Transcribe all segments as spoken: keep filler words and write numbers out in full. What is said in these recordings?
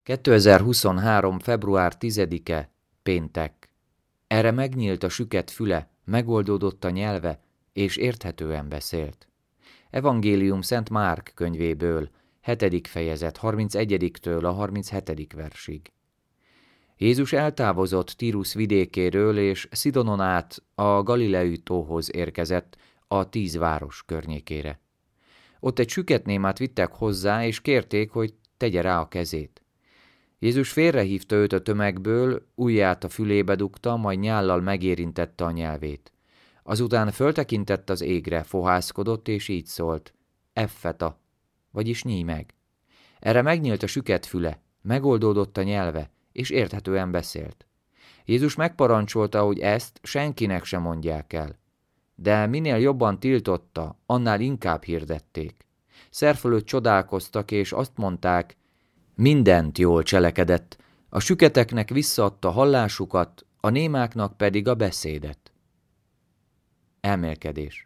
kétezer-huszonhárom. február tizedike, péntek. Erre megnyílt a süket füle, megoldódott a nyelve, és érthetően beszélt. Evangélium Szent Márk könyvéből, hetedik fejezet, harmincegyediktől a harminchetedik versig. Jézus eltávozott Tírus vidékéről, és Szidonon át a Galileai tóhoz érkezett, a tíz város környékére. Ott egy süketnémát vittek hozzá, és kérték, hogy tegye rá a kezét. Jézus félrehívta őt a tömegből, ujját a fülébe dugta, majd nyállal megérintette a nyelvét. Azután föltekintett az égre, fohászkodott, és így szólt: Effeta, vagyis nyíj meg. Erre megnyílt a süket füle, megoldódott a nyelve, és érthetően beszélt. Jézus megparancsolta, hogy ezt senkinek sem mondják el. De minél jobban tiltotta, annál inkább hirdették. Szerfölött csodálkoztak, és azt mondták: mindent jól cselekedett, a süketeknek visszaadta hallásukat, a némáknak pedig a beszédet. Elmélkedés.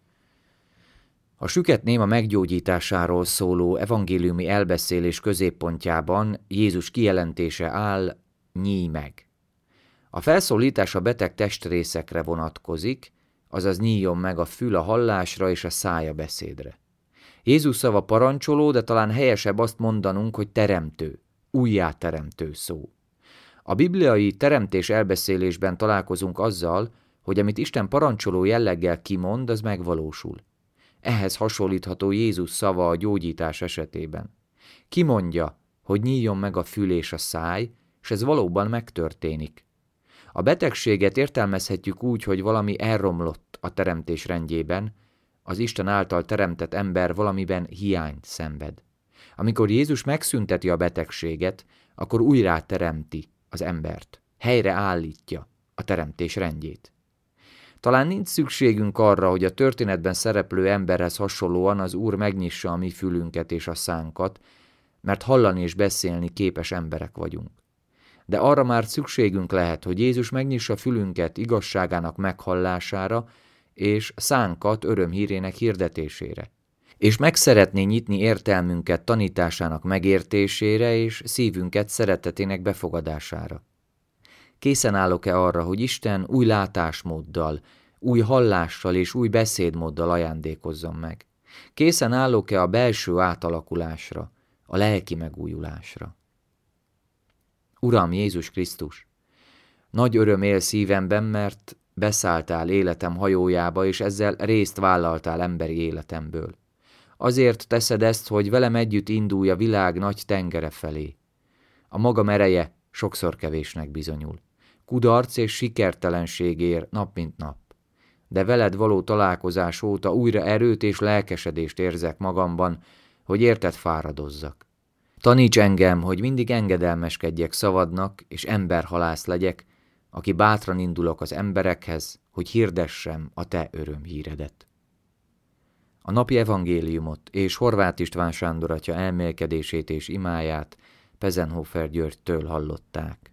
A süket néma meggyógyításáról szóló evangéliumi elbeszélés középpontjában Jézus kijelentése áll: nyíj meg. A felszólítás a beteg testrészekre vonatkozik, azaz nyíljon meg a fül a hallásra és a száj a beszédre. Jézus szava parancsoló, de talán helyesebb azt mondanunk, hogy teremtő, újjáteremtő szó. A bibliai teremtés elbeszélésben találkozunk azzal, hogy amit Isten parancsoló jelleggel kimond, az megvalósul. Ehhez hasonlítható Jézus szava a gyógyítás esetében. Kimondja, hogy nyíljon meg a fül és a száj, és ez valóban megtörténik. A betegséget értelmezhetjük úgy, hogy valami elromlott a teremtés rendjében, az Isten által teremtett ember valamiben hiányt szenved. Amikor Jézus megszünteti a betegséget, akkor újrá teremti az embert, helyre állítja a teremtés rendjét. Talán nincs szükségünk arra, hogy a történetben szereplő emberhez hasonlóan az Úr megnyissa a mi fülünket és a szánkat, mert hallani és beszélni képes emberek vagyunk. De arra már szükségünk lehet, hogy Jézus megnyissa fülünket igazságának meghallására, és szánkat örömhírének hirdetésére. És meg szeretné nyitni értelmünket tanításának megértésére, és szívünket szeretetének befogadására. Készen állok-e arra, hogy Isten új látásmóddal, új hallással és új beszédmóddal ajándékozzon meg? Készen állok-e a belső átalakulásra, a lelki megújulásra? Uram Jézus Krisztus, nagy öröm él szívemben, mert beszálltál életem hajójába, és ezzel részt vállaltál emberi életemből. Azért teszed ezt, hogy velem együtt indulj a világ nagy tengere felé. A magam ereje sokszor kevésnek bizonyul. Kudarc és sikertelenség ér nap mint nap. De veled való találkozás óta újra erőt és lelkesedést érzek magamban, hogy érted fáradozzak. Taníts engem, hogy mindig engedelmeskedjek szavadnak, és emberhalász legyek, aki bátran indulok az emberekhez, hogy hirdessem a te örömhíredet. A napi evangéliumot és Horváth István Sándor atya elmélkedését és imáját Pezenhofer Györgytől hallották.